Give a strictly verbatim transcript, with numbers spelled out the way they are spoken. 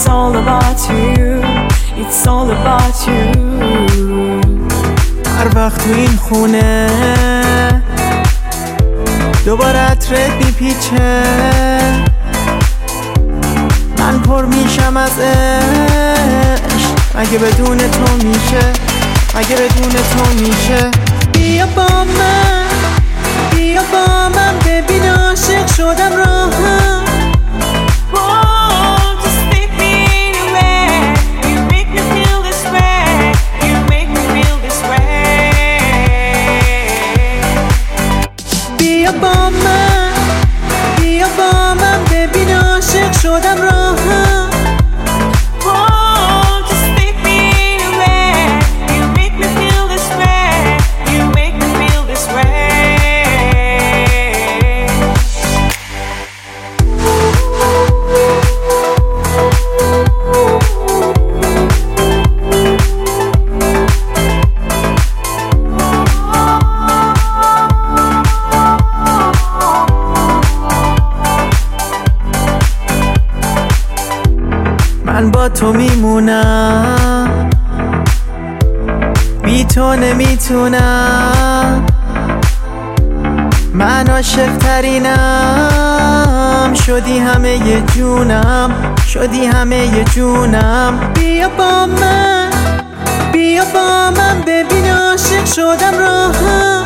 It's all about you, it's all about you. هر وقت تو این خونه دوباره عطرت میپیچه، من پر میشم از عشق. مگه بدون تو میشه، مگه بدون تو میشه؟ بیا با من، بیا با من ببین عاشق شدم راهم. بیا با من، بیا با من ببین عاشق شدم راهم. من با تو میمونم، بی تو نمیتونم. من عاشق ترینم، شدی همه ی جونم، شدی همه ی جونم. بیا با من، بیا با من ببین عاشق شدم راهم.